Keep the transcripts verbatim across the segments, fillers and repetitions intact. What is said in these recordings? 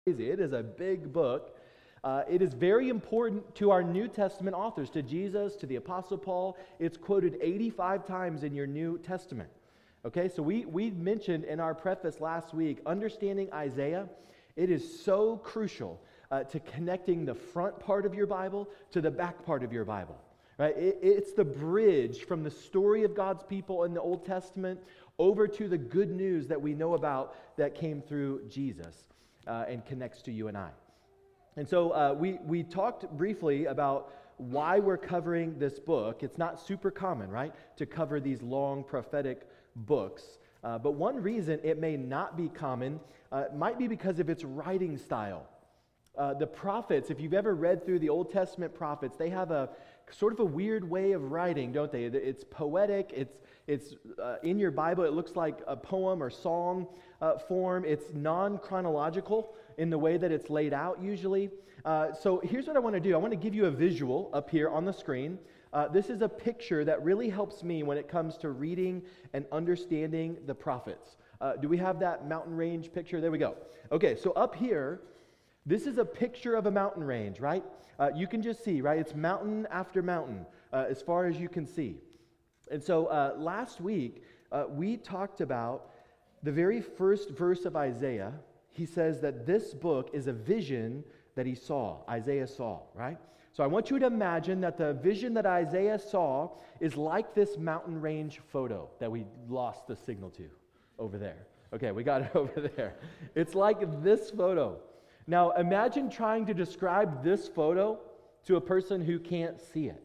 It is a big book. Uh, it is very important to our New Testament authors, to Jesus, to the Apostle Paul. It's quoted eighty-five times in your New Testament. Okay, so we, we mentioned in our preface last week, understanding Isaiah, it is so crucial uh, to connecting the front part of your Bible to the back part of your Bible. Right? It, it's the bridge from the story of God's people in the Old Testament over to the good news that we know about that came through Jesus. Uh, and connects to you and I. And so uh, we, we talked briefly about why we're covering this book. It's not super common, right, to cover these long prophetic books. Uh, but one reason it may not be common uh, might be because of its writing style. Uh, the prophets, if you've ever read through the Old Testament prophets, they have a sort of a weird way of writing, don't they? It's poetic, it's it's uh, in your Bible, it looks like a poem or song uh, form. It's non-chronological in the way that it's laid out usually. Uh, so here's what I want to do. I want to give you a visual up here on the screen. Uh, this is a picture that really helps me when it comes to reading and understanding the prophets. Uh, do we have that mountain range picture? There we go. Okay, so up here, this is a picture of a mountain range, right? Uh, you can just see, right? It's mountain after mountain uh, as far as you can see. And so uh, last week, uh, we talked about the very first verse of Isaiah. He says that this book is a vision that he saw, Isaiah saw, right? So I want you to imagine that the vision that Isaiah saw is like this mountain range photo that we lost the signal to over there. Okay, we got it over there. It's like this photo. Now, imagine trying to describe this photo to a person who can't see it.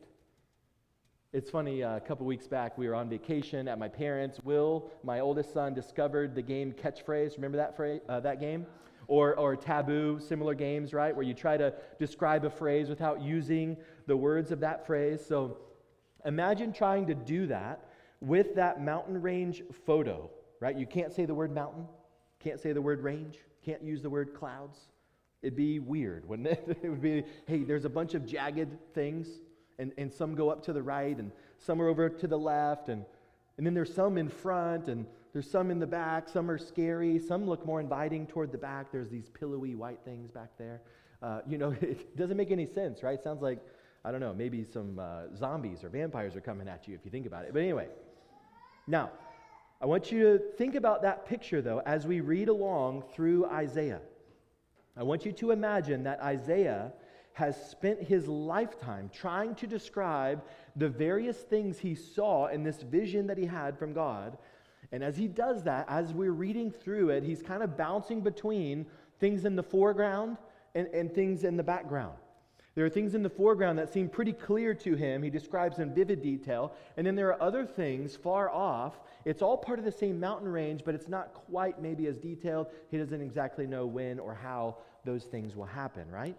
It's funny, uh, a couple weeks back, we were on vacation at my parents'. Will, my oldest son, discovered the game Catchphrase. Remember that phrase, uh, that game? Or, or Taboo, similar games, right? Where you try to describe a phrase without using the words of that phrase. So imagine trying to do that with that mountain range photo, right? You can't say the word mountain, can't say the word range, can't use the word clouds. It'd be weird, wouldn't it? It would be, hey, there's a bunch of jagged things, and, and some go up to the right, and some are over to the left, and, and then there's some in front, and there's some in the back. Some are scary. Some look more inviting toward the back. There's these pillowy white things back there. Uh, you know, it doesn't make any sense, right? It sounds like, I don't know, maybe some uh, zombies or vampires are coming at you if you think about it. But anyway, now, I want you to think about that picture, though, as we read along through Isaiah. I want you to imagine that Isaiah has spent his lifetime trying to describe the various things he saw in this vision that he had from God. And as he does that, as we're reading through it, he's kind of bouncing between things in the foreground and, and things in the background. There are things in the foreground that seem pretty clear to him. He describes in vivid detail. And then there are other things far off. It's all part of the same mountain range, but it's not quite maybe as detailed. He doesn't exactly know when or how those things will happen, right?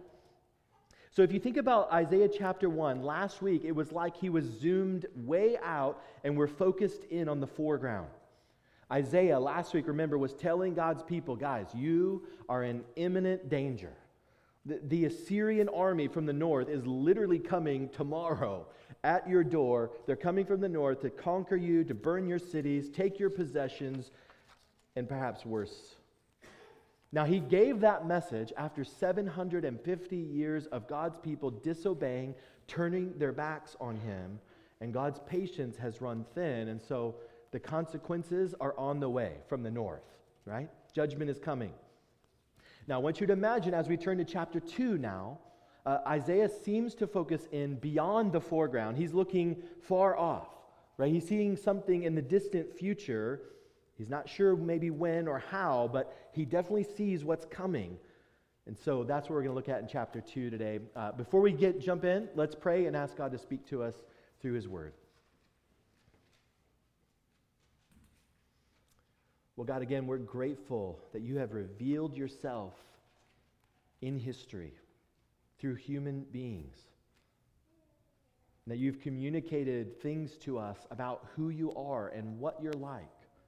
So if you think about Isaiah chapter one, last week it was like he was zoomed way out and we're focused in on the foreground. Isaiah last week, remember, was telling God's people, guys, you are in imminent danger. The, the Assyrian army from the north is literally coming tomorrow at your door. They're coming from the north to conquer you, to burn your cities, take your possessions, and perhaps worse. Now, he gave that message after seven hundred fifty years of God's people disobeying, turning their backs on him, and God's patience has run thin, and so the consequences are on the way from the north, right? Judgment is coming. Now, I want you to imagine as we turn to chapter two now, uh, Isaiah seems to focus in beyond the foreground. He's looking far off, right? He's seeing something in the distant future. He's not sure maybe when or how, but he definitely sees what's coming. And so that's what we're going to look at in chapter two today. Uh, before we get jump in, let's pray and ask God to speak to us through his word. Well, God, again, we're grateful that you have revealed yourself in history through human beings. And that you've communicated things to us about who you are and what you're like.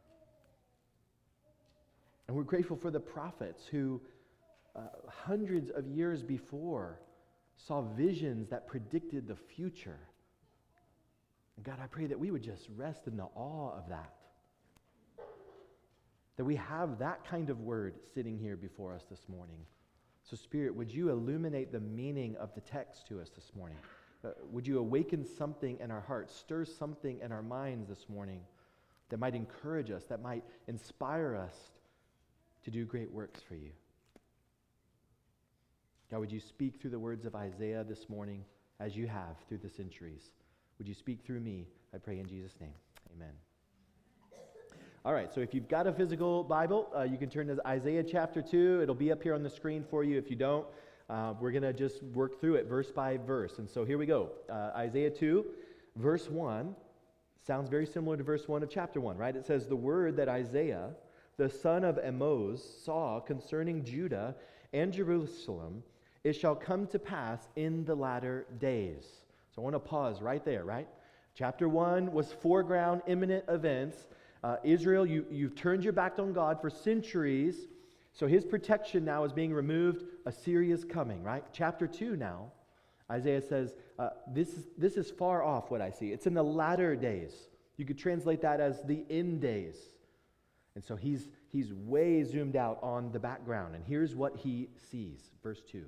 And we're grateful for the prophets who, uh, hundreds of years before, saw visions that predicted the future. And God, I pray that we would just rest in the awe of that. That we have that kind of word sitting here before us this morning. So Spirit, would you illuminate the meaning of the text to us this morning? Uh, would you awaken something in our hearts, stir something in our minds this morning that might encourage us, that might inspire us to do great works for you? God, would you speak through the words of Isaiah this morning as you have through the centuries? Would you speak through me? I pray in Jesus' name. Amen. All right, so if you've got a physical Bible, uh, you can turn to Isaiah chapter two. It'll be up here on the screen for you. If you don't, uh, we're going to just work through it verse by verse. And so here we go. Uh, Isaiah two, verse one, sounds very similar to verse one of chapter one, right? It says, "The word that Isaiah, the son of Amoz, saw concerning Judah and Jerusalem, it shall come to pass in the latter days." So I want to pause right there, right? Chapter one was foreground, imminent events. Uh, Israel, you, you've turned your back on God for centuries, so his protection now is being removed. Assyria's coming, right? Chapter two now, Isaiah says, uh, this, is, this is far off what I see. It's in the latter days. You could translate that as the end days. And so he's, he's way zoomed out on the background, and here's what he sees. Verse two.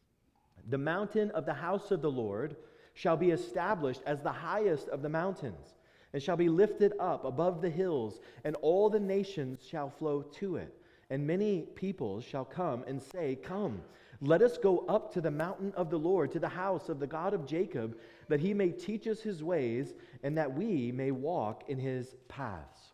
"The mountain of the house of the Lord shall be established as the highest of the mountains, and shall be lifted up above the hills, and all the nations shall flow to it. And many peoples shall come and say, 'Come, let us go up to the mountain of the Lord, to the house of the God of Jacob, that he may teach us his ways, and that we may walk in his paths.'"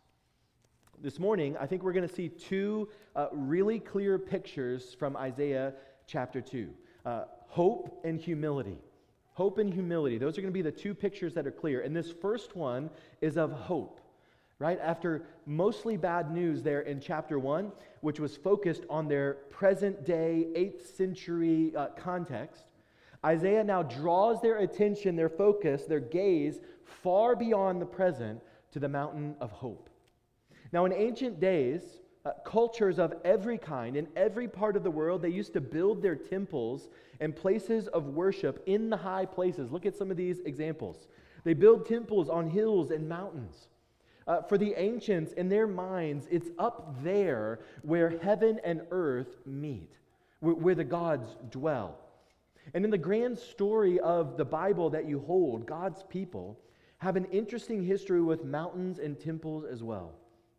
This morning, I think we're going to see two uh, really clear pictures from Isaiah chapter two. Uh, hope and humility. Hope and humility. Those are going to be the two pictures that are clear. And this first one is of hope, right? After mostly bad news there in chapter one, which was focused on their present day, eighth century uh, context, Isaiah now draws their attention, their focus, their gaze far beyond the present to the mountain of hope. Now, in ancient days, uh, cultures of every kind, in every part of the world, they used to build their temples and places of worship in the high places. Look at some of these examples. They build temples on hills and mountains. Uh, for the ancients, in their minds, it's up there where heaven and earth meet, where, where the gods dwell. And in the grand story of the Bible that you hold, God's people have an interesting history with mountains and temples as well.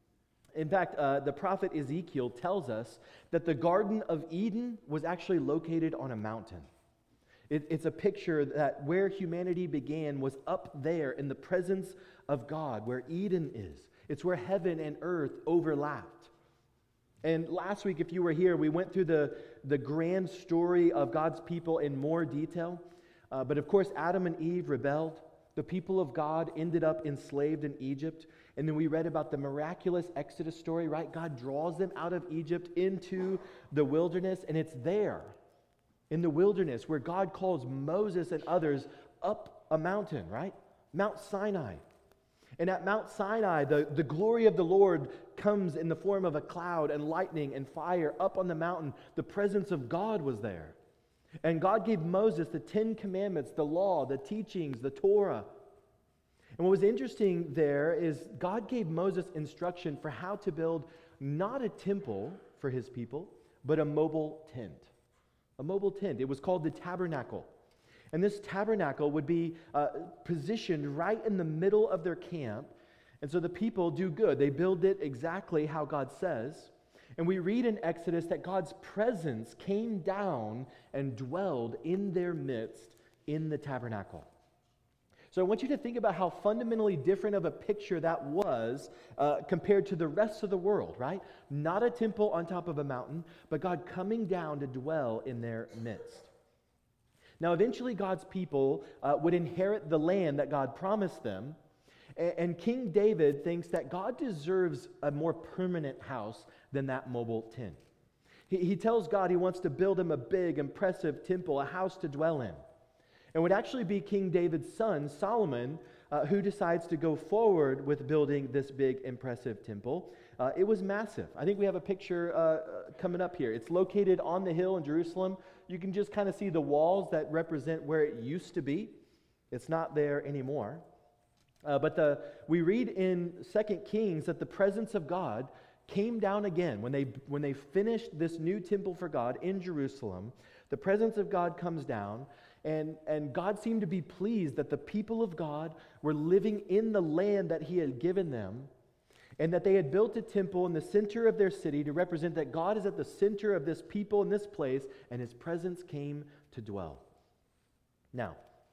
In fact, uh, the prophet Ezekiel tells us that the Garden of Eden was actually located on a mountain. It, it's a picture that where humanity began was up there in the presence of God, where Eden is. It's where heaven and earth overlapped. And last week, if you were here, we went through the, the grand story of God's people in more detail. Uh, but of course, Adam and Eve rebelled. The people of God ended up enslaved in Egypt. And then we read about the miraculous Exodus story, right? God draws them out of Egypt into the wilderness, and it's there in the wilderness where God calls Moses and others up a mountain, right? Mount Sinai. And at Mount Sinai, the, the glory of the Lord comes in the form of a cloud and lightning and fire up on the mountain. The presence of God was there. And God gave Moses the Ten Commandments, the law, the teachings, the Torah. And what was interesting there is God gave Moses instruction for how to build not a temple for his people, but a mobile tent. A mobile tent. It was called the tabernacle. And this tabernacle would be uh, positioned right in the middle of their camp. And so the people do good. They build it exactly how God says. And we read in Exodus that God's presence came down and dwelled in their midst in the tabernacle. So I want you to think about how fundamentally different of a picture that was uh, compared to the rest of the world, right? Not a temple on top of a mountain, but God coming down to dwell in their midst. Now, eventually God's people uh, would inherit the land that God promised them, and, and King David thinks that God deserves a more permanent house than that mobile tent. He, he tells God he wants to build him a big, impressive temple, a house to dwell in. It would actually be King David's son, Solomon, uh, who decides to go forward with building this big, impressive temple. Uh, it was massive. I think we have a picture uh, coming up here. It's located on the hill in Jerusalem. You can just kind of see the walls that represent where it used to be. It's not there anymore. Uh, but the, we read in Second Kings that the presence of God came down again. When they, when they finished this new temple for God in Jerusalem, the presence of God comes down, and, and God seemed to be pleased that the people of God were living in the land that He had given them, and that they had built a temple in the center of their city to represent that God is at the center of this people in this place, and His presence came to dwell. Now,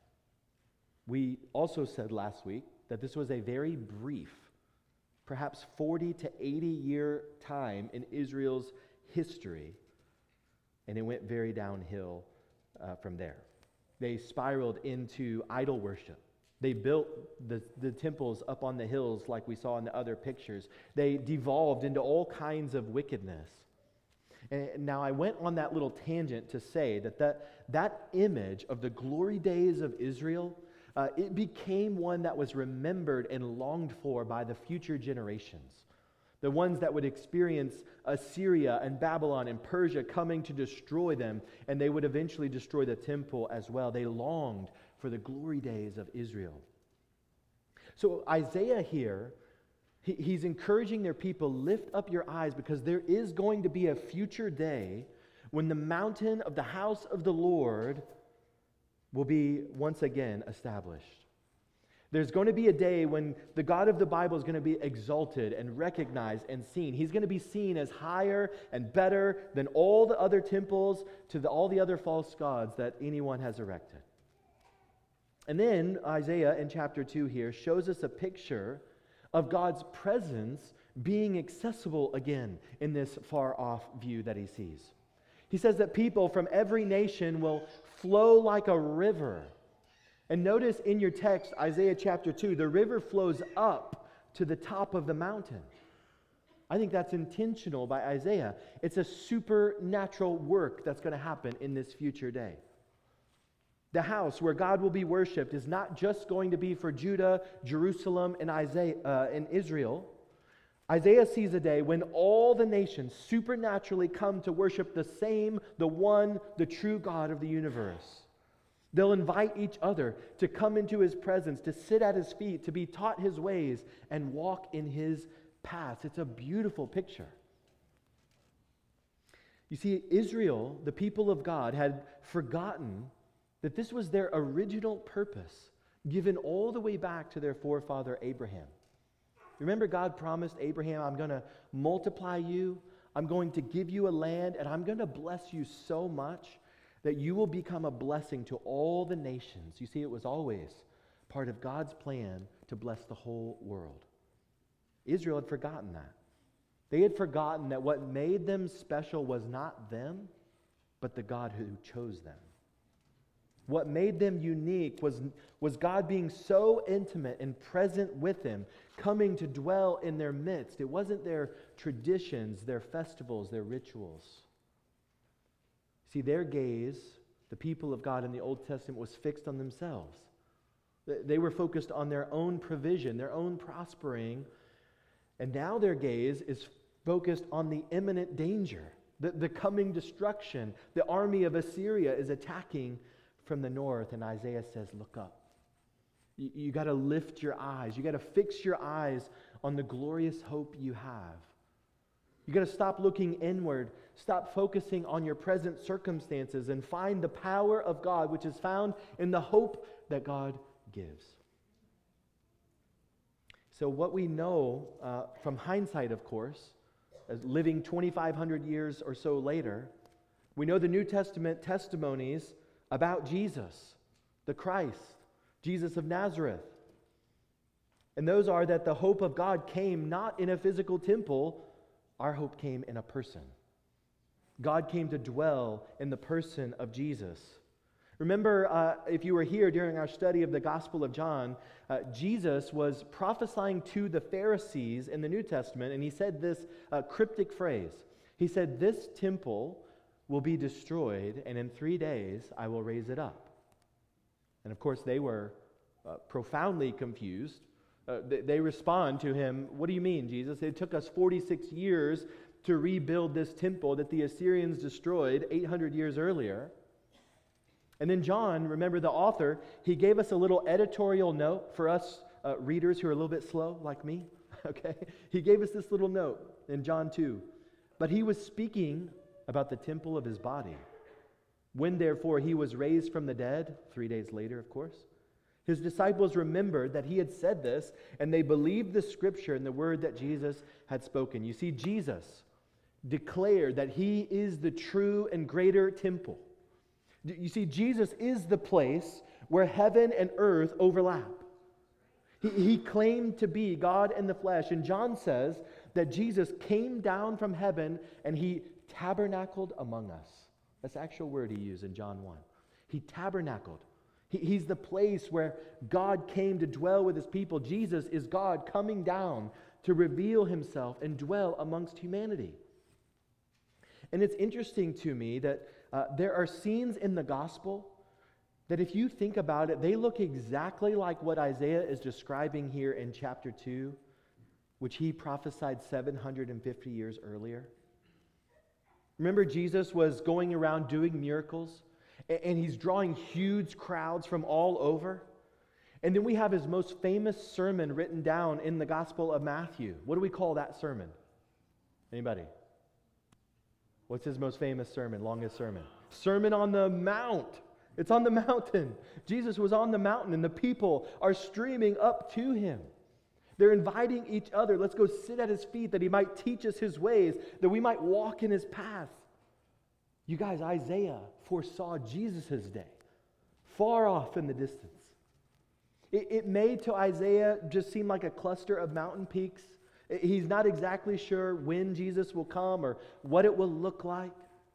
we also said last week that this was a very brief, perhaps forty to eighty year time in Israel's history, and it went very downhill uh, from there. They spiraled into idol worship. They built the, the temples up on the hills like we saw in the other pictures. They devolved into all kinds of wickedness. And now I went on that little tangent to say that that, that image of the glory days of Israel, uh, it became one that was remembered and longed for by the future generations. The ones that would experience Assyria and Babylon and Persia coming to destroy them, and they would eventually destroy the temple as well. They longed for the glory days of Israel. So Isaiah here, he, he's encouraging their people, lift up your eyes, because there is going to be a future day when the mountain of the house of the Lord will be once again established. There's going to be a day when the God of the Bible is going to be exalted and recognized and seen. He's going to be seen as higher and better than all the other temples, to the, all the other false gods that anyone has erected. And then Isaiah in chapter two here shows us a picture of God's presence being accessible again in this far-off view that he sees. He says that people from every nation will flow like a river. And notice in your text, Isaiah chapter two, the river flows up to the top of the mountain. I think that's intentional by Isaiah. It's a supernatural work that's going to happen in this future day. The house where God will be worshipped is not just going to be for Judah, Jerusalem, and Isaiah, uh, and Israel. Isaiah sees a day when all the nations supernaturally come to worship the same, the one, the true God of the universe. They'll invite each other to come into His presence, to sit at His feet, to be taught His ways, and walk in His paths. It's a beautiful picture. You see, Israel, the people of God, had forgotten that this was their original purpose, given all the way back to their forefather Abraham. Remember, God promised Abraham, I'm going to multiply you, I'm going to give you a land, and I'm going to bless you so much that you will become a blessing to all the nations. You see, it was always part of God's plan to bless the whole world. Israel had forgotten that. They had forgotten that what made them special was not them, but the God who chose them. What made them unique was, was God being so intimate and present with them, coming to dwell in their midst. It wasn't their traditions, their festivals, their rituals. See, their gaze, the people of God in the Old Testament, was fixed on themselves. They were focused on their own provision, their own prospering, and now their gaze is focused on the imminent danger, the, the coming destruction. The army of Assyria is attacking from the north, and Isaiah says, look up. You, you got to lift your eyes. You got to fix your eyes on the glorious hope you have. You got to stop looking inward. Stop focusing on your present circumstances and find the power of God, which is found in the hope that God gives. So what we know uh, from hindsight, of course, as living twenty-five hundred years or so later, we know the New Testament testimonies about Jesus, the Christ, Jesus of Nazareth. And those are that the hope of God came not in a physical temple, our hope came in a person. God came to dwell in the person of Jesus. Remember, uh, if you were here during our study of the Gospel of John, uh, Jesus was prophesying to the Pharisees in the New Testament, and he said this uh, cryptic phrase. He said, "This temple will be destroyed, and in three days I will raise it up." And of course, they were uh, profoundly confused. Uh, they, they respond to him, "What do you mean, Jesus? It took us forty-six years to rebuild this temple that the Assyrians destroyed eight hundred years earlier." And then John, remember the author, he gave us a little editorial note for us uh, readers who are a little bit slow, like me. okay? He gave us this little note in John two. But he was speaking about the temple of his body. When therefore he was raised from the dead, three days later, of course, his disciples remembered that he had said this, and they believed the scripture and the word that Jesus had spoken. You see, Jesus declared that he is the true and greater temple. You see, Jesus is the place where heaven and earth overlap. He, he claimed to be God in the flesh, and John says that Jesus came down from heaven and he tabernacled among us. That's the actual word he used in John one. He tabernacled. He, he's the place where God came to dwell with his people. Jesus is God coming down to reveal himself and dwell amongst humanity. And it's interesting to me that uh, there are scenes in the gospel that if you think about it, they look exactly like what Isaiah is describing here in chapter two, which he prophesied seven hundred fifty years earlier. Remember, Jesus was going around doing miracles, and he's drawing huge crowds from all over. And then we have his most famous sermon written down in the Gospel of Matthew. What do we call that sermon? Anybody? What's his most famous sermon, longest sermon? Sermon on the Mount. It's on the mountain. Jesus was on the mountain, and the people are streaming up to him. They're inviting each other, let's go sit at his feet that he might teach us his ways, that we might walk in his path. You guys, Isaiah foresaw Jesus' day, far off in the distance. It, it may to Isaiah just seem like a cluster of mountain peaks. He's not exactly sure when Jesus will come or what it will look like.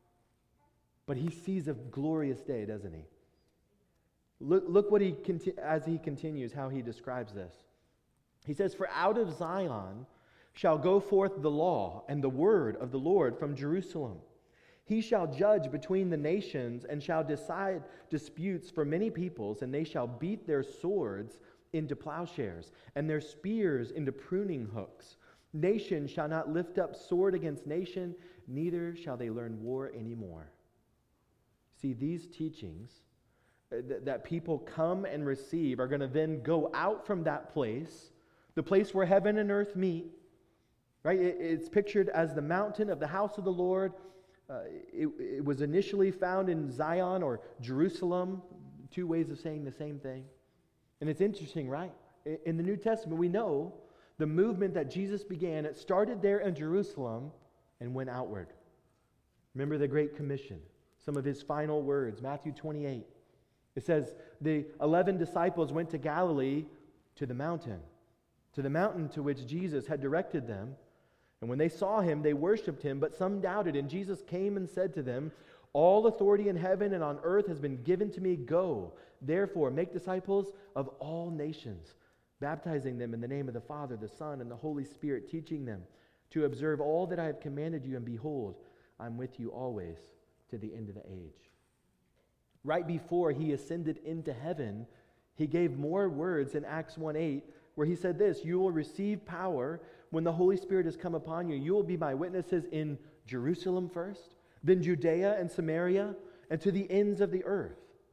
But he sees a glorious day, doesn't he? Look, look what he conti- as he continues, how he describes this. He says, "For out of Zion shall go forth the law and the word of the Lord from Jerusalem. He shall judge between the nations and shall decide disputes for many peoples, and they shall beat their swords into plowshares and their spears into pruning hooks. Nation shall not lift up sword against nation, neither shall they learn war anymore." See, these teachings th- that people come and receive are going to then go out from that place, the place where heaven and earth meet, right? It, it's pictured as the mountain of the house of the Lord. Uh, it, it was initially found in Zion or Jerusalem, two ways of saying the same thing. And it's interesting, right? In the New Testament, we know the movement that Jesus began, it started there in Jerusalem and went outward. Remember the Great Commission, some of his final words, Matthew twenty-eight. It says, the eleven disciples went to Galilee to the mountain, to the mountain to which Jesus had directed them. And when they saw him, they worshipped him, but some doubted. And Jesus came and said to them, "All authority in heaven and on earth has been given to me. Go, therefore, make disciples of all nations, baptizing them in the name of the Father, the Son, and the Holy Spirit, teaching them to observe all that I have commanded you. And behold, I'm with you always to the end of the age." Right before he ascended into heaven, he gave more words in Acts one eight, where he said this, "You will receive power when the Holy Spirit has come upon you. You will be my witnesses in Jerusalem first, then Judea and Samaria, and to the ends of the earth."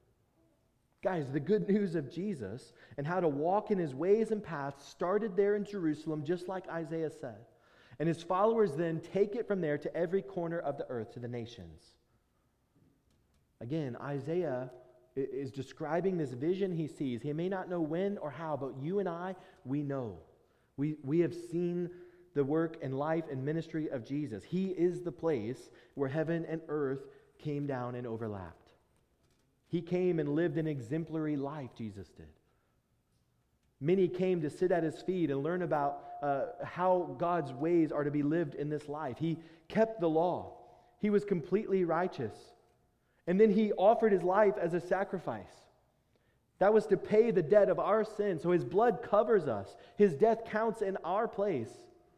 Guys, the good news of Jesus and how to walk in his ways and paths started there in Jerusalem, just like Isaiah said. And his followers then take it from there to every corner of the earth, to the nations. Again, Isaiah is describing this vision he sees. He may not know when or how, but you and I, we know. We, we have seen the work and life and ministry of Jesus. He is the place where heaven and earth came down and overlapped. He came and lived an exemplary life, Jesus did. Many came to sit at his feet and learn about uh, how God's ways are to be lived in this life. He kept the law. He was completely righteous. And then he offered his life as a sacrifice. That was to pay the debt of our sin. So his blood covers us. His death counts in our place.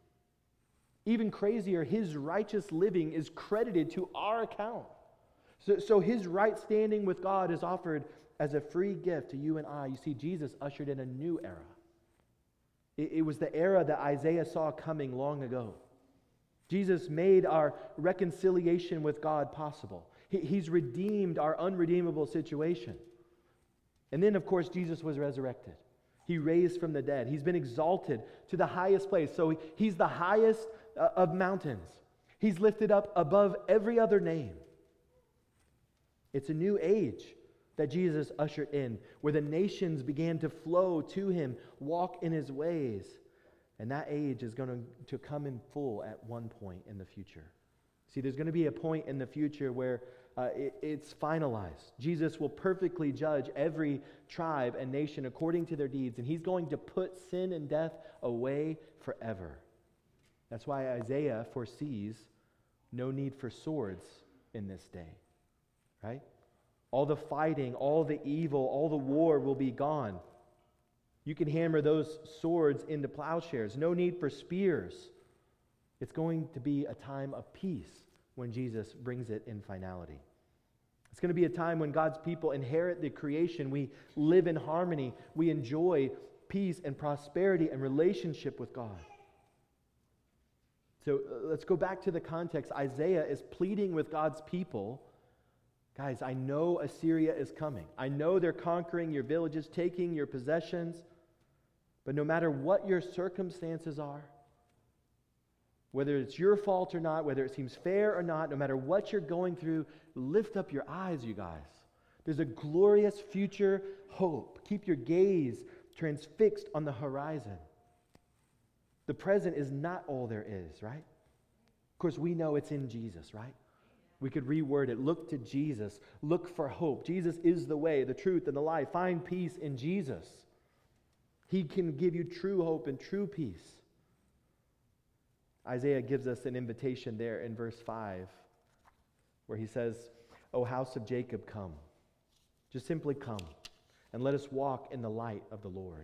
Even crazier, his righteous living is credited to our account. So, so his right standing with God is offered as a free gift to you and I. You see, Jesus ushered in a new era. It, it was the era that Isaiah saw coming long ago. Jesus made our reconciliation with God possible. He, he's redeemed our unredeemable situation. And then, of course, Jesus was resurrected. He raised from the dead. He's been exalted to the highest place. So he, he's the highest uh, of mountains. He's lifted up above every other name. It's a new age that Jesus ushered in, where the nations began to flow to him, walk in his ways. And that age is going to, to come in full at one point in the future. See, there's going to be a point in the future where uh, it, it's finalized. Jesus will perfectly judge every tribe and nation according to their deeds, and he's going to put sin and death away forever. That's why Isaiah foresees no need for swords in this day, right? All the fighting, all the evil, all the war will be gone. You can hammer those swords into plowshares. No need for spears. It's going to be a time of peace when Jesus brings it in finality. It's going to be a time when God's people inherit the creation. We live in harmony. We enjoy peace and prosperity and relationship with God. So uh, let's go back to the context. Isaiah is pleading with God's people. Guys, I know Assyria is coming. I know they're conquering your villages, taking your possessions. But no matter what your circumstances are, whether it's your fault or not, whether it seems fair or not, no matter what you're going through, lift up your eyes, you guys. There's a glorious future hope. Keep your gaze transfixed on the horizon. The present is not all there is, right? Of course, we know it's in Jesus, right? We could reword it. Look to Jesus. Look for hope. Jesus is the way, the truth, and the life. Find peace in Jesus. He can give you true hope and true peace. Isaiah gives us an invitation there in verse five, where he says, O house of Jacob, come. Just simply come, and let us walk in the light of the Lord.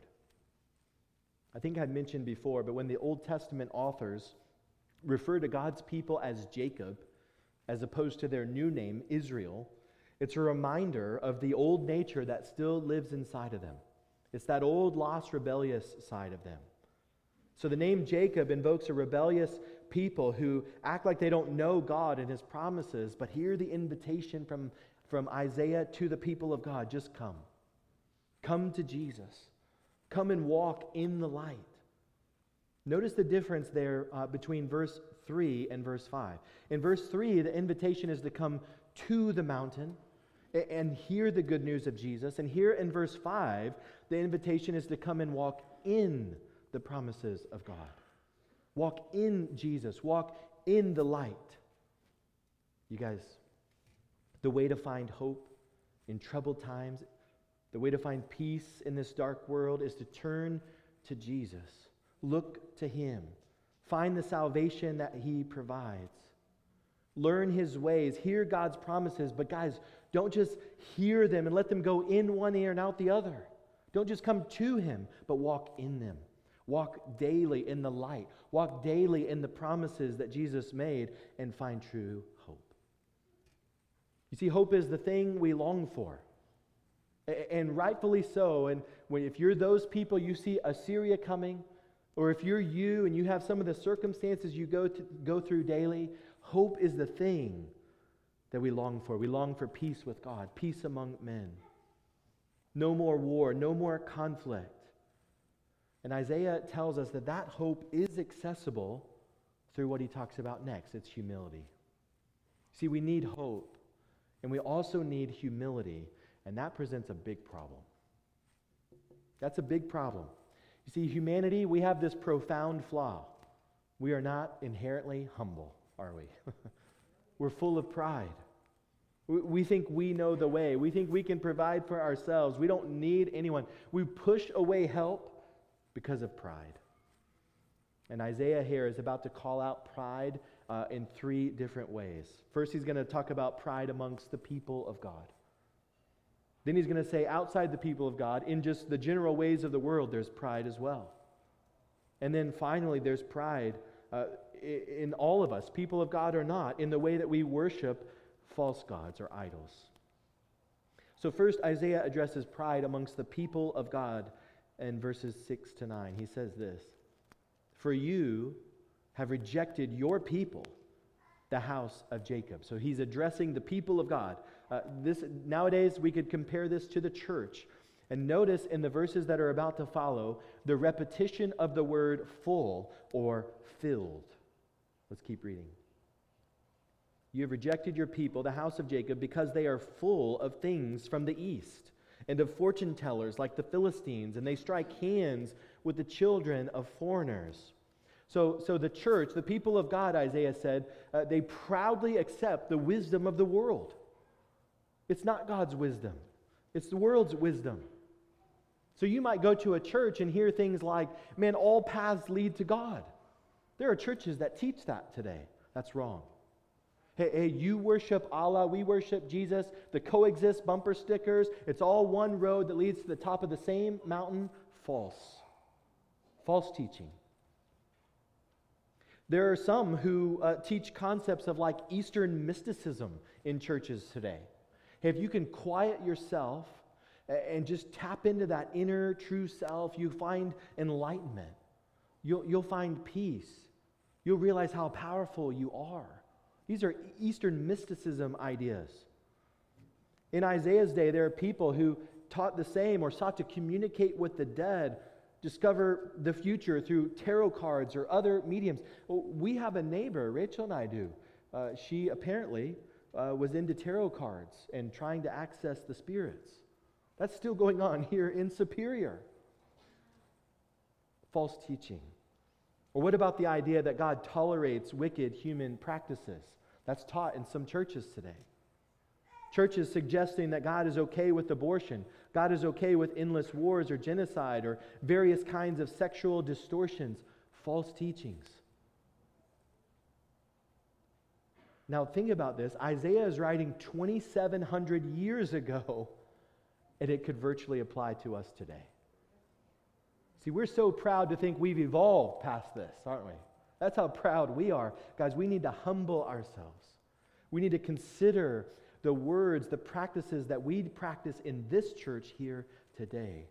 I think I mentioned before, but when the Old Testament authors refer to God's people as Jacob, as opposed to their new name, Israel, it's a reminder of the old nature that still lives inside of them. It's that old, lost, rebellious side of them. So the name Jacob invokes a rebellious people who act like they don't know God and his promises, but hear the invitation from, from Isaiah to the people of God. Just come. Come to Jesus. Come and walk in the light. Notice the difference there uh, between verse three and verse five. In verse three, the invitation is to come to the mountain and hear the good news of Jesus. And here in verse five, the invitation is to come and walk in the promises of God. Walk in Jesus. Walk in the light. You guys, the way to find hope in troubled times, the way to find peace in this dark world is to turn to Jesus. Look to him. Find the salvation that he provides. Learn his ways. Hear God's promises. But guys, don't just hear them and let them go in one ear and out the other. Don't just come to him, but walk in them. Walk daily in the light. Walk daily in the promises that Jesus made and find true hope. You see, hope is the thing we long for. And rightfully so. And when, if you're those people, you see Assyria coming, or if you're you and you have some of the circumstances you go to, go through daily, hope is the thing that we long for. We long for peace with God, peace among men. No more war, no more conflict. And Isaiah tells us that that hope is accessible through what he talks about next. It's humility. See, we need hope, and we also need humility, and that presents a big problem. That's a big problem. You see, humanity, we have this profound flaw. We are not inherently humble, are we? We're full of pride. We think we know the way. We think we can provide for ourselves. We don't need anyone. We push away help because of pride. And Isaiah here is about to call out pride uh, in three different ways. First, he's going to talk about pride amongst the people of God. Then he's going to say outside the people of God, in just the general ways of the world, there's pride as well. And then finally, there's pride uh, in all of us, people of God or not, in the way that we worship false gods or idols. So first, Isaiah addresses pride amongst the people of God in verses six to nine. He says this, "For you have rejected your people, the house of Jacob." So he's addressing the people of God. Uh, this nowadays, we could compare this to the church. And notice in the verses that are about to follow, the repetition of the word full or filled. Let's keep reading. You have rejected your people, the house of Jacob, because they are full of things from the east, and of fortune tellers like the Philistines, and they strike hands with the children of foreigners. So, so the church, the people of God, Isaiah said, uh, they proudly accept the wisdom of the world. It's not God's wisdom. It's the world's wisdom. So you might go to a church and hear things like, man, all paths lead to God. There are churches that teach that today. That's wrong. Hey, hey, you worship Allah, we worship Jesus, the coexist bumper stickers, it's all one road that leads to the top of the same mountain. False. False teaching. There are some who uh, teach concepts of like Eastern mysticism in churches today. Hey, if you can quiet yourself and just tap into that inner true self, you find enlightenment. You'll, you'll find peace. You'll realize how powerful you are. These are Eastern mysticism ideas. In Isaiah's day, there are people who taught the same or sought to communicate with the dead, discover the future through tarot cards or other mediums. We have a neighbor, Rachel and I do. Uh, she apparently uh, was into tarot cards and trying to access the spirits. That's still going on here in Superior. False teaching. Or what about the idea that God tolerates wicked human practices? That's taught in some churches today. Churches suggesting that God is okay with abortion, God is okay with endless wars or genocide or various kinds of sexual distortions. False teachings. Now think about this. Isaiah is writing twenty-seven hundred years ago, and it could virtually apply to us today. See, we're so proud to think we've evolved past this, aren't we? That's how proud we are. Guys, we need to humble ourselves. We need to consider the words, the practices that we practice in this church here today.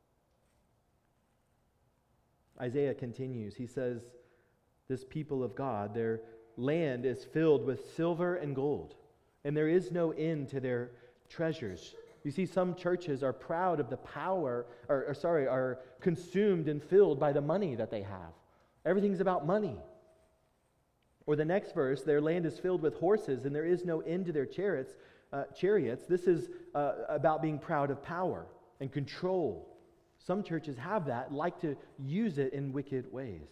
Isaiah continues. He says, this people of God, their land is filled with silver and gold, and there is no end to their treasures. You see, some churches are proud of the power, or, or sorry, are consumed and filled by the money that they have. Everything's about money. Or the next verse, their land is filled with horses, and there is no end to their chariots. Uh, chariots. This is uh, about being proud of power and control. Some churches have that, like to use it in wicked ways.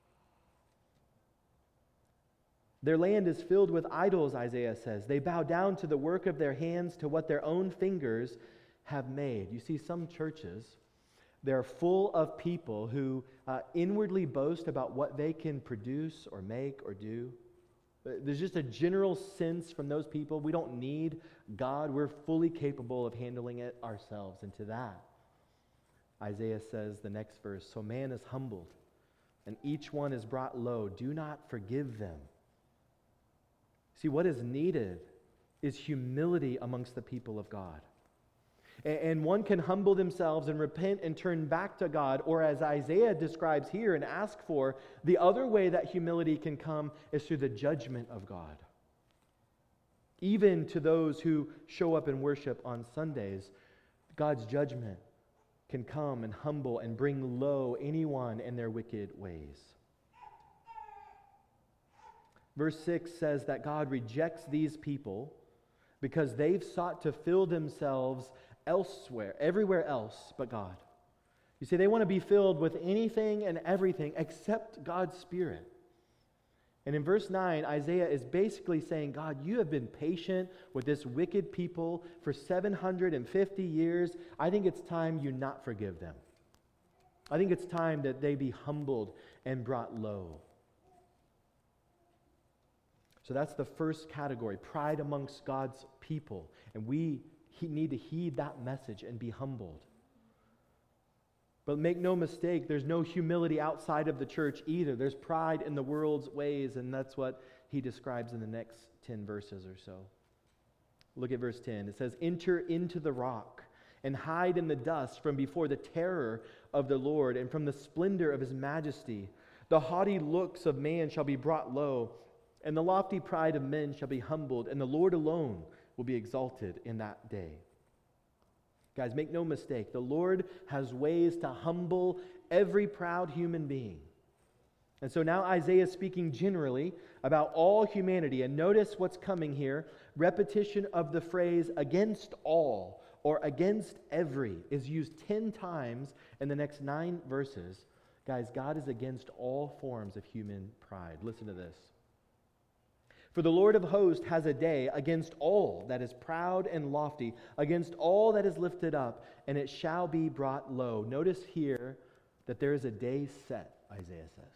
Their land is filled with idols, Isaiah says. They bow down to the work of their hands, to what their own fingers have made. You see, some churches, they're full of people who uh, inwardly boast about what they can produce or make or do. There's just a general sense from those people, we don't need God. We're fully capable of handling it ourselves. And to that, Isaiah says, the next verse, so man is humbled, and each one is brought low. Do not forgive them. See, what is needed is humility amongst the people of God. And one can humble themselves and repent and turn back to God, or as Isaiah describes here and asks for, the other way that humility can come is through the judgment of God. Even to those who show up and worship on Sundays, God's judgment can come and humble and bring low anyone in their wicked ways. Verse six says that God rejects these people because they've sought to fill themselves elsewhere, everywhere else but God. You see, they want to be filled with anything and everything except God's Spirit. And in verse nine, Isaiah is basically saying, God, you have been patient with this wicked people for seven hundred fifty years. I think it's time you not forgive them. I think it's time that they be humbled and brought low. So that's the first category, pride amongst God's people. And we need to heed that message and be humbled. But make no mistake, there's no humility outside of the church either. There's pride in the world's ways, and that's what he describes in the next ten verses or so. Look at verse ten. It says, enter into the rock and hide in the dust from before the terror of the Lord and from the splendor of his majesty. The haughty looks of man shall be brought low, and the lofty pride of men shall be humbled, and the Lord alone will be exalted in that day. Guys, make no mistake, the Lord has ways to humble every proud human being. And so now Isaiah is speaking generally about all humanity. And notice what's coming here. Repetition of the phrase against all or against every is used ten times in the next nine verses. Guys, God is against all forms of human pride. Listen to this. For the Lord of hosts has a day against all that is proud and lofty, against all that is lifted up, and it shall be brought low. Notice here that there is a day set, Isaiah says.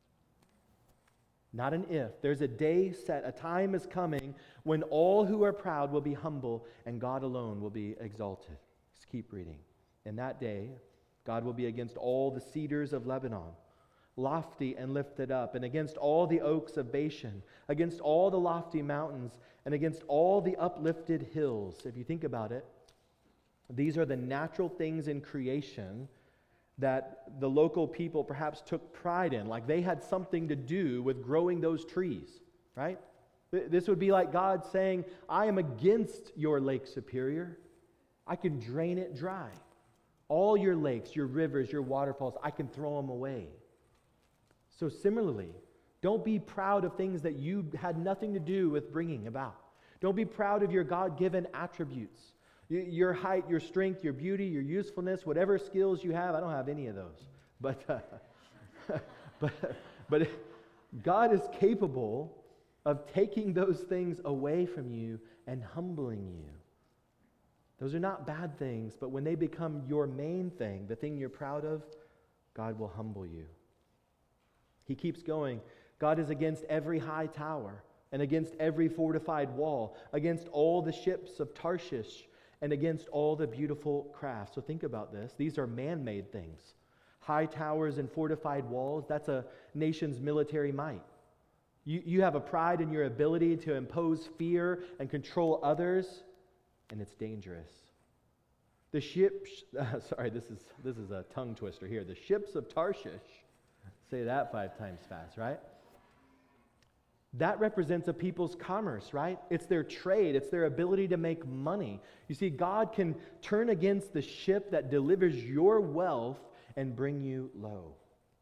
Not an if. There's a day set. A time is coming when all who are proud will be humble and God alone will be exalted. Let's keep reading. In that day, God will be against all the cedars of Lebanon, lofty and lifted up, and against all the oaks of Bashan, against all the lofty mountains, and against all the uplifted hills. If you think about it, these are the natural things in creation that the local people perhaps took pride in, like they had something to do with growing those trees, right? This would be like God saying, I am against your Lake Superior. I can drain it dry. All your lakes, your rivers, your waterfalls, I can throw them away. So similarly, don't be proud of things that you had nothing to do with bringing about. Don't be proud of your God-given attributes. Your height, your strength, your beauty, your usefulness, whatever skills you have. I don't have any of those. But, uh, but, but God is capable of taking those things away from you and humbling you. Those are not bad things, but when they become your main thing, the thing you're proud of, God will humble you. He keeps going. God is against every high tower and against every fortified wall, against all the ships of Tarshish, and against all the beautiful crafts. So think about this. These are man-made things. High towers and fortified walls, that's a nation's military might. You, you have a pride in your ability to impose fear and control others, and it's dangerous. The ships, uh, sorry, this is, this is a tongue twister here. The ships of Tarshish, say that five times fast, right? That represents a people's commerce, right? It's their trade. It's their ability to make money. You see, God can turn against the ship that delivers your wealth and bring you low.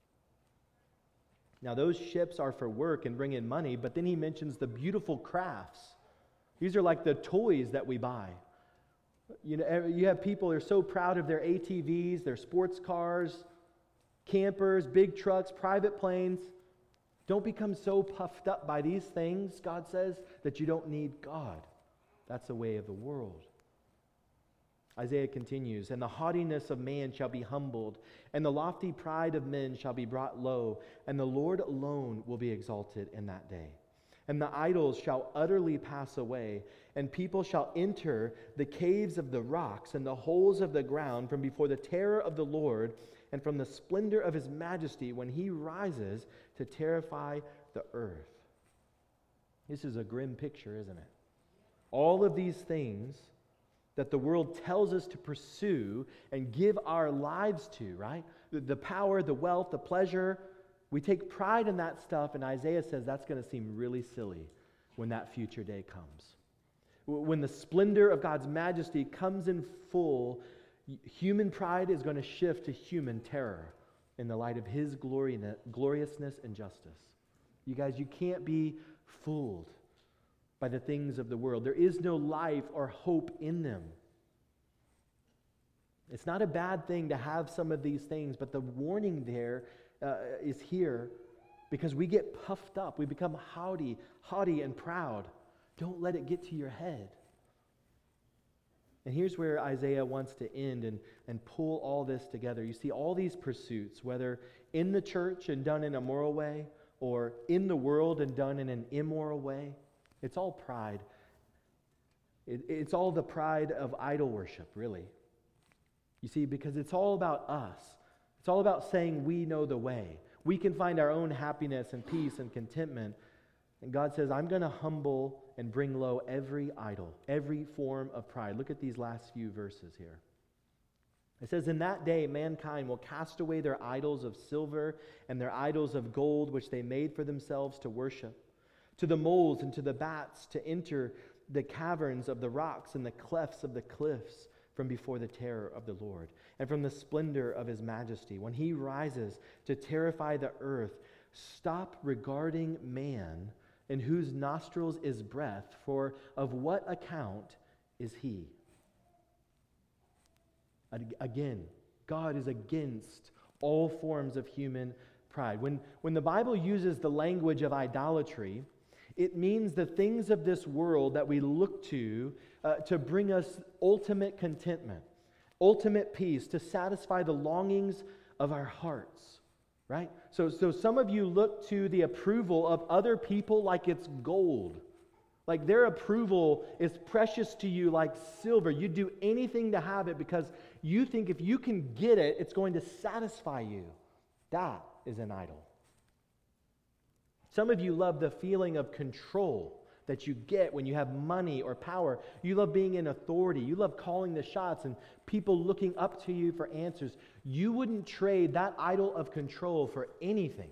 Now, those ships are for work and bring in money, but then he mentions the beautiful crafts. These are like the toys that we buy. You know, you have people who are so proud of their A T Vs, their sports cars, campers, big trucks, private planes. Don't become so puffed up by these things, God says, that you don't need God. That's the way of the world. Isaiah continues, and the haughtiness of man shall be humbled, and the lofty pride of men shall be brought low, and the Lord alone will be exalted in that day. And the idols shall utterly pass away, and people shall enter the caves of the rocks and the holes of the ground from before the terror of the Lord and from the splendor of his majesty when he rises to terrify the earth. This is a grim picture, isn't it? All of these things that the world tells us to pursue and give our lives to, right? The, the power, the wealth, the pleasure, we take pride in that stuff, and Isaiah says that's going to seem really silly when that future day comes. When the splendor of God's majesty comes in full, human pride is going to shift to human terror in the light of his glory, gloriousness and justice. You guys, you can't be fooled by the things of the world. There is no life or hope in them. It's not a bad thing to have some of these things, but the warning there uh, is here because we get puffed up. We become haughty, haughty and proud. Don't let it get to your head. And here's where Isaiah wants to end and, and pull all this together. You see, all these pursuits, whether in the church and done in a moral way, or in the world and done in an immoral way, it's all pride. It, it's all the pride of idol worship, really. You see, because it's all about us. It's all about saying we know the way. We can find our own happiness and peace and contentment. And God says, I'm going to humble and bring low every idol, every form of pride. Look at these last few verses here. It says, in that day mankind will cast away their idols of silver and their idols of gold, which they made for themselves to worship, to the moles and to the bats, to enter the caverns of the rocks and the clefts of the cliffs, from before the terror of the Lord and from the splendor of his majesty. When he rises to terrify the earth, stop regarding man, in whose nostrils is breath, for of what account is he? Again, God is against all forms of human pride. When, when the Bible uses the language of idolatry, it means the things of this world that we look to uh, to bring us ultimate contentment, ultimate peace, to satisfy the longings of our hearts, right? So, so some of you look to the approval of other people like it's gold. Like their approval is precious to you like silver. You do anything to have it because you think if you can get it, it's going to satisfy you. That is an idol. Some of you love the feeling of control that you get when you have money or power. You love being in authority. You love calling the shots and people looking up to you for answers. You wouldn't trade that idol of control for anything.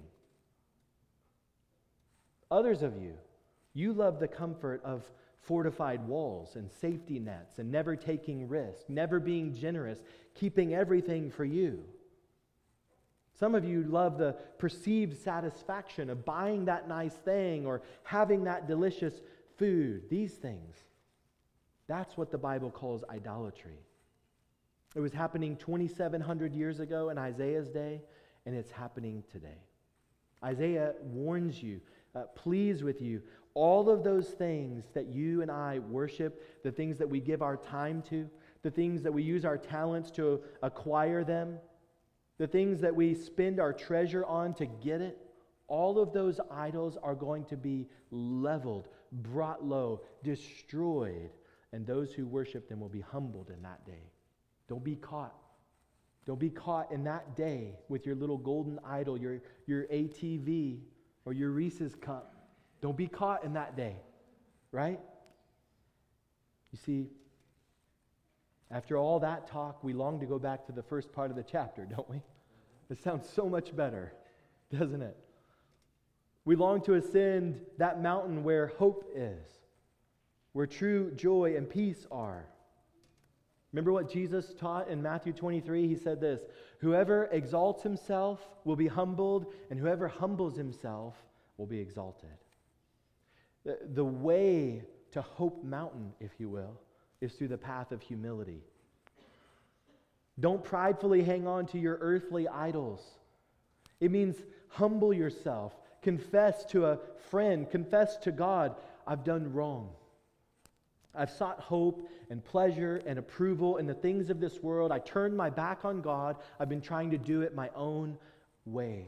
Others of you, you love the comfort of fortified walls and safety nets and never taking risks, never being generous, keeping everything for you. Some of you love the perceived satisfaction of buying that nice thing or having that delicious food. These things, that's what the Bible calls idolatry. It was happening twenty-seven hundred years ago in Isaiah's day, and it's happening today. Isaiah warns you, uh, pleads with you, all of those things that you and I worship, the things that we give our time to, the things that we use our talents to acquire them, the things that we spend our treasure on to get it, all of those idols are going to be leveled, brought low, destroyed, and those who worship them will be humbled in that day. Don't be caught. Don't be caught in that day with your little golden idol, your, your A T V or your Reese's cup. Don't be caught in that day, right? You see, after all that talk, we long to go back to the first part of the chapter, don't we? It sounds so much better, doesn't it? We long to ascend that mountain where hope is, where true joy and peace are. Remember what Jesus taught in Matthew twenty-three? He said this, whoever exalts himself will be humbled, and whoever humbles himself will be exalted. The, the way to Hope Mountain, if you will, is through the path of humility. Don't pridefully hang on to your earthly idols. It means humble yourself. Confess to a friend. Confess to God, I've done wrong. I've sought hope and pleasure and approval in the things of this world. I turned my back on God. I've been trying to do it my own way.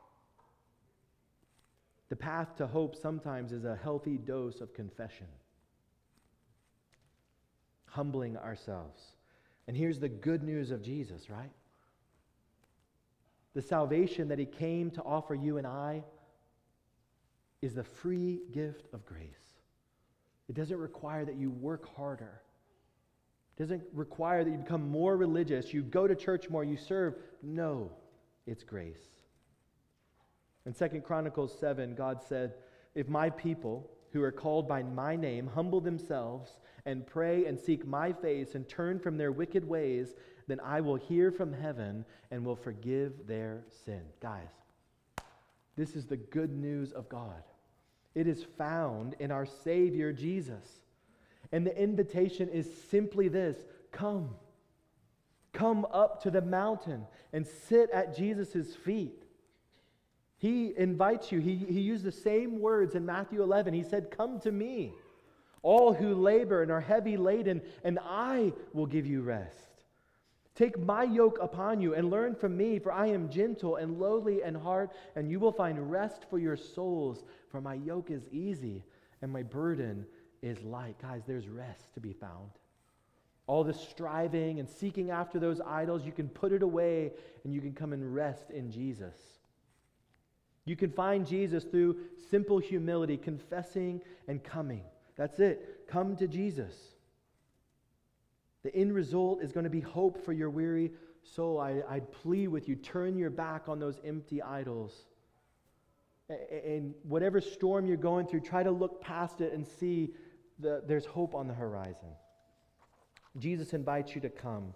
The path to hope sometimes is a healthy dose of confession. Humbling ourselves. And here's the good news of Jesus, right? The salvation that he came to offer you and I is the free gift of grace. It doesn't require that you work harder. It doesn't require that you become more religious, you go to church more, you serve. No, it's grace. In Second Chronicles seven, God said, if my people who are called by my name humble themselves and pray and seek my face and turn from their wicked ways, then I will hear from heaven and will forgive their sin. Guys, this is the good news of God. It is found in our Savior Jesus. And the invitation is simply this, come. Come up to the mountain and sit at Jesus' feet. He invites you. He, he used the same words in Matthew eleven. He said, come to me, all who labor and are heavy laden, and I will give you rest. Take my yoke upon you and learn from me, for I am gentle and lowly in heart, and you will find rest for your souls. For my yoke is easy and my burden is light. Guys, there's rest to be found. All the striving and seeking after those idols, you can put it away and you can come and rest in Jesus. You can find Jesus through simple humility, confessing and coming. That's it. Come to Jesus. The end result is going to be hope for your weary soul. I, I'd plead with you, turn your back on those empty idols. And whatever storm you're going through, try to look past it and see the, there's hope on the horizon. Jesus invites you to come.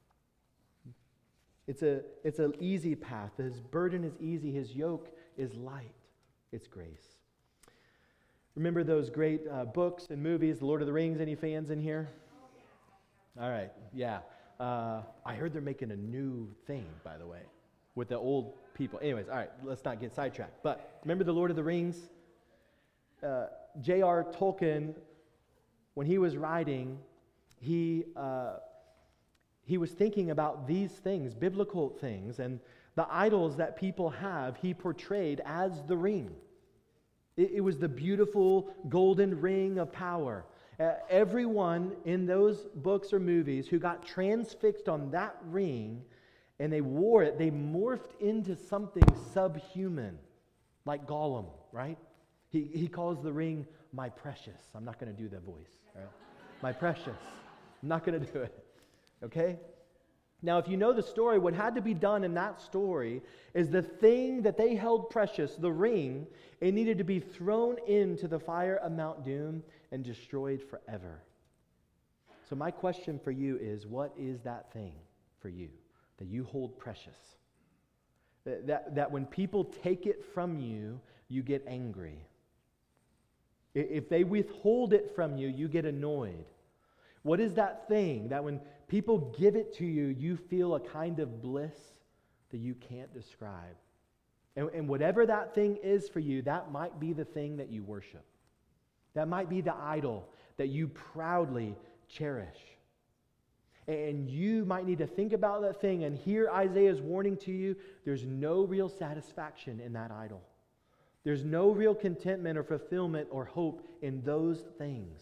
It's a it's an easy path. His burden is easy. His yoke is light. It's grace. Remember those great uh, books and movies, The Lord of the Rings? Any fans in here? All right, yeah. Uh, I heard they're making a new thing, by the way, with the old people. Anyways, all right, let's not get sidetracked. But remember The Lord of the Rings? Uh, J R Tolkien, when he was writing, he uh, he was thinking about these things, biblical things, and the idols that people have, he portrayed as the ring. It, it was the beautiful golden ring of power. Uh, everyone in those books or movies who got transfixed on that ring and they wore it, they morphed into something subhuman, like Gollum, right? He, he calls the ring my precious. I'm not going to do the voice, right? My precious. I'm not going to do it, okay? Now, if you know the story, what had to be done in that story is the thing that they held precious, the ring, it needed to be thrown into the fire of Mount Doom and destroyed forever. So my question for you is, what is that thing for you that you hold precious? That, that, that when people take it from you, you get angry. If they withhold it from you, you get annoyed. What is that thing that when people give it to you, you feel a kind of bliss that you can't describe? And, and whatever that thing is for you, that might be the thing that you worship. That might be the idol that you proudly cherish. And you might need to think about that thing and hear Isaiah's warning to you. There's no real satisfaction in that idol. There's no real contentment or fulfillment or hope in those things.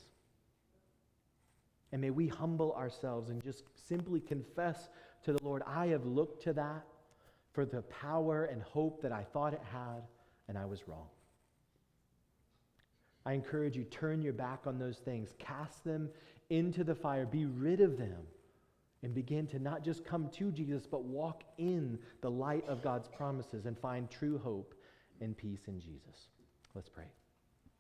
And may we humble ourselves and just simply confess to the Lord, I have looked to that for the power and hope that I thought it had, and I was wrong. I encourage you, turn your back on those things. Cast them into the fire. Be rid of them. And begin to not just come to Jesus, but walk in the light of God's promises and find true hope and peace in Jesus. Let's pray.